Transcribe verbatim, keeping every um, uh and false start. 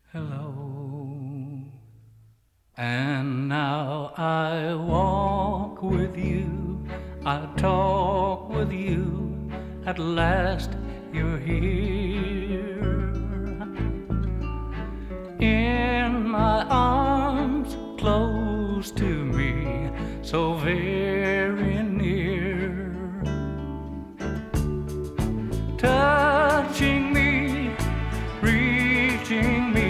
Hello. And now I walk with you, I talk with you, at last you're here. In my arms, close to me, so very